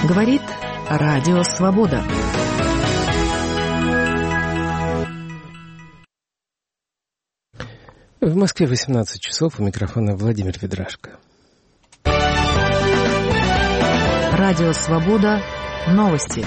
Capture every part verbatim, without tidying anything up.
Говорит Радио Свобода. В Москве восемнадцать часов, у микрофона Владимир Ведрашко. Радио Свобода. Новости.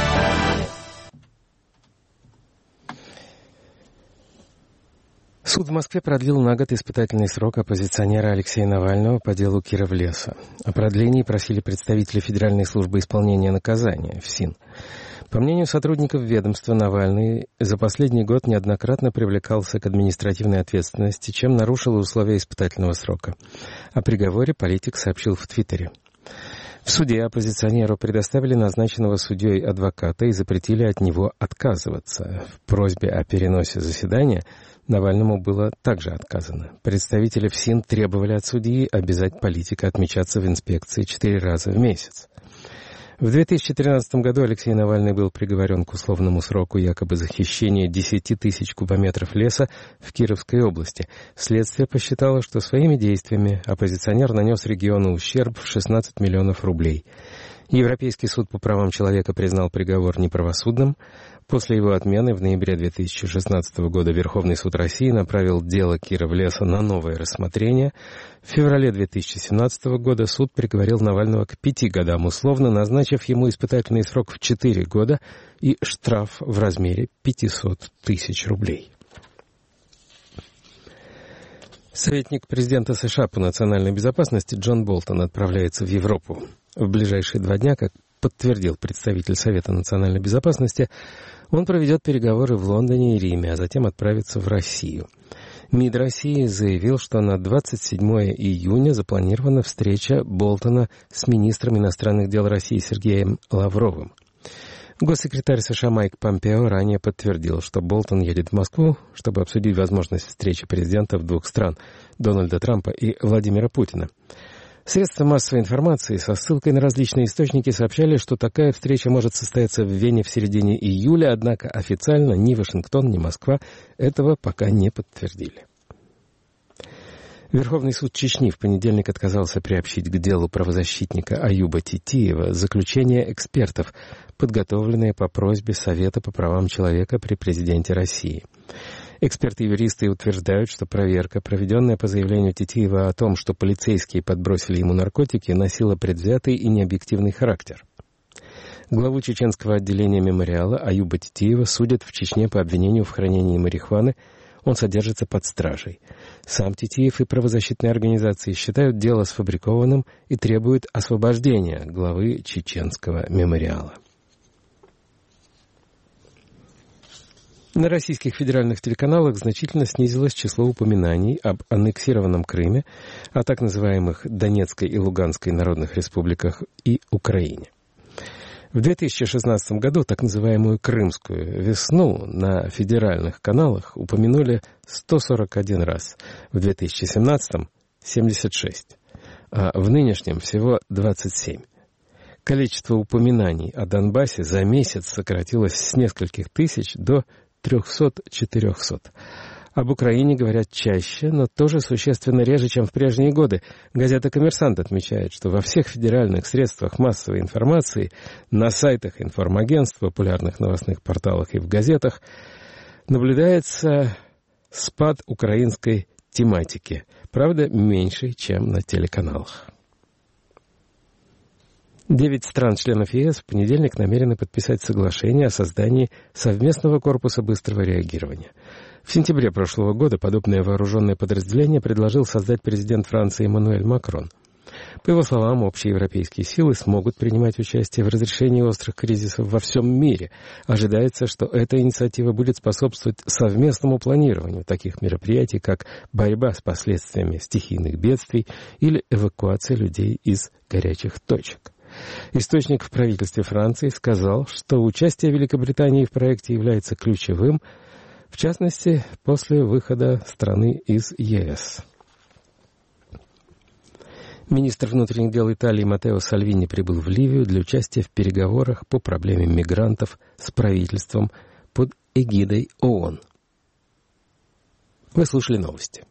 Суд в Москве продлил на год испытательный срок оппозиционера Алексея Навального по делу Киров-Леса. О продлении просили представители Федеральной службы исполнения наказания, ФСИН. По мнению сотрудников ведомства, Навальный за последний год неоднократно привлекался к административной ответственности, чем нарушил условия испытательного срока. О приговоре политик сообщил в Твиттере. В суде оппозиционеру предоставили назначенного судьей адвоката и запретили от него отказываться. В просьбе о переносе заседания Навальному было также отказано. Представители ФСИН требовали от судьи обязать политика отмечаться в инспекции четыре раза в месяц. В две тысячи тринадцатом году Алексей Навальный был приговорен к условному сроку якобы за хищение десяти тысяч кубометров леса в Кировской области. Следствие посчитало, что своими действиями оппозиционер нанес региону ущерб в шестнадцать миллионов рублей. Европейский суд по правам человека признал приговор неправосудным. После его отмены в ноябре две тысячи шестнадцатого года Верховный суд России направил дело Киров-Леса на новое рассмотрение. В феврале две тысячи семнадцатого года суд приговорил Навального к пяти годам условно, назначив ему испытательный срок в четыре года и штраф в размере пятьсот тысяч рублей. Советник президента США по национальной безопасности Джон Болтон отправляется в Европу. В ближайшие два дня, как подтвердил представитель Совета национальной безопасности, он проведет переговоры в Лондоне и Риме, а затем отправится в Россию. МИД России заявил, что на двадцать седьмое июня запланирована встреча Болтона с министром иностранных дел России Сергеем Лавровым. Госсекретарь США Майк Помпео ранее подтвердил, что Болтон едет в Москву, чтобы обсудить возможность встречи президентов двух стран – Дональда Трампа и Владимира Путина. Средства массовой информации со ссылкой на различные источники сообщали, что такая встреча может состояться в Вене в середине июля, однако официально ни Вашингтон, ни Москва этого пока не подтвердили. Верховный суд Чечни в понедельник отказался приобщить к делу правозащитника Аюба Титиева заключение экспертов, подготовленные по просьбе Совета по правам человека при президенте России. Эксперты-юристы утверждают, что проверка, проведенная по заявлению Титиева о том, что полицейские подбросили ему наркотики, носила предвзятый и необъективный характер. Главу чеченского отделения мемориала Аюба Титиева судят в Чечне по обвинению в хранении марихуаны. Он содержится под стражей. Сам Титиев и правозащитные организации считают дело сфабрикованным и требуют освобождения главы чеченского мемориала. На российских федеральных телеканалах значительно снизилось число упоминаний об аннексированном Крыме, о так называемых Донецкой и Луганской народных республиках и Украине. В две тысячи шестнадцатом году так называемую «Крымскую весну» на федеральных каналах упомянули сто сорок один раз, в две тысячи семнадцатом — семьдесят шесть, а в нынешнем всего двадцать семь. Количество упоминаний о Донбассе за месяц сократилось с нескольких тысяч до трехсот-четырехсот. Об Украине говорят чаще, но тоже существенно реже, чем в прежние годы. Газета «Коммерсант» отмечает, что во всех федеральных средствах массовой информации, на сайтах информагентств, популярных новостных порталах и в газетах наблюдается спад украинской тематики. Правда, меньше, чем на телеканалах. Девять стран-членов ЕС в понедельник намерены подписать соглашение о создании совместного корпуса быстрого реагирования. В сентябре прошлого года подобное вооруженное подразделение предложил создать президент Франции Эммануэль Макрон. По его словам, общеевропейские силы смогут принимать участие в разрешении острых кризисов во всем мире. Ожидается, что эта инициатива будет способствовать совместному планированию таких мероприятий, как борьба с последствиями стихийных бедствий или эвакуация людей из горячих точек. Источник в правительстве Франции сказал, что участие Великобритании в проекте является ключевым, в частности, после выхода страны из ЕС. Министр внутренних дел Италии Маттео Сальвини прибыл в Ливию для участия в переговорах по проблеме мигрантов с правительством под эгидой ООН. Вы слушали новости.